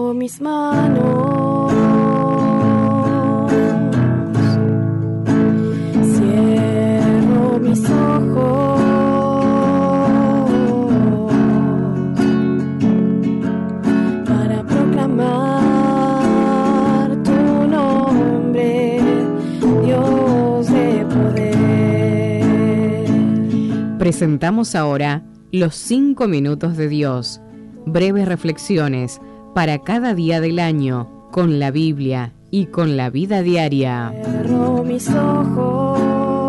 Cierro mis manos, cierro mis ojos para proclamar tu nombre, Dios de poder. Presentamos ahora los 5 minutos de Dios, breves reflexiones para cada día del año, con la Biblia y con la vida diaria. Cierro mis ojos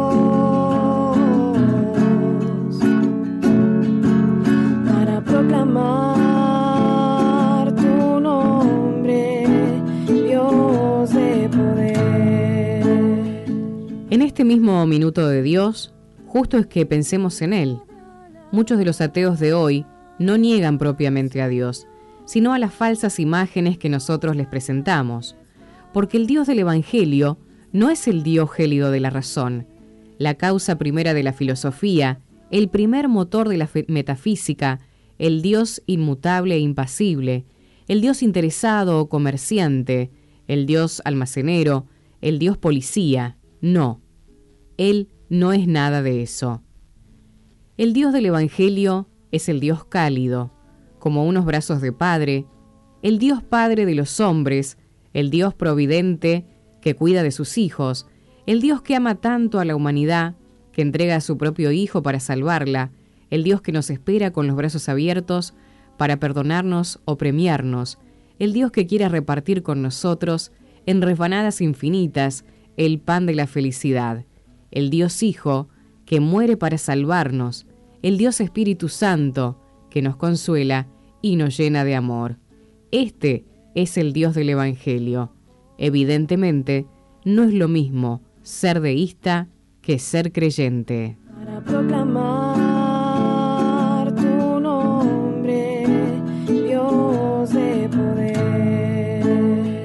para proclamar tu nombre, Dios de poder. En este mismo minuto de Dios, justo es que pensemos en Él. Muchos de los ateos de hoy no niegan propiamente a Dios, sino a las falsas imágenes que nosotros les presentamos, porque el Dios del Evangelio no es el Dios gélido de la razón, la causa primera de la filosofía, el primer motor de la metafísica, el Dios inmutable e impasible, el Dios interesado o comerciante, el Dios almacenero, el Dios policía. No, Él no es nada de eso. El Dios del Evangelio es el Dios cálido, como unos brazos de padre, el Dios Padre de los hombres, el Dios providente que cuida de sus hijos, el Dios que ama tanto a la humanidad, que entrega a su propio Hijo para salvarla, el Dios que nos espera con los brazos abiertos para perdonarnos o premiarnos, el Dios que quiere repartir con nosotros, en rebanadas infinitas, el pan de la felicidad, el Dios Hijo que muere para salvarnos, el Dios Espíritu Santo, que nos consuela y nos llena de amor. Este es el Dios del Evangelio. Evidentemente, no es lo mismo ser deísta que ser creyente. Para proclamar tu nombre, Dios de poder.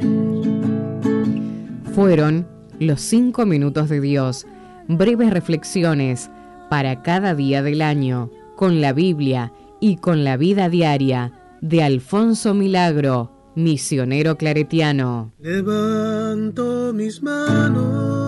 Fueron los 5 minutos de Dios, breves reflexiones para cada día del año, con la Biblia y con la vida diaria, de Alfonso Milagro, misionero claretiano. Levanto mis manos